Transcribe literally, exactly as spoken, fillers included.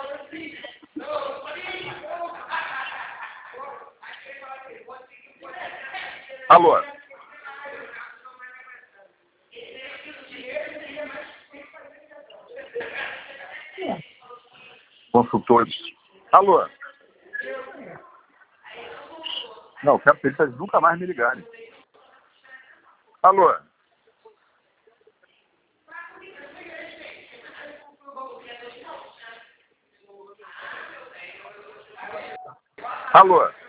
Alô? Consultores. Alô? Não, quero que eles nunca mais me ligarem. Alô? Alô?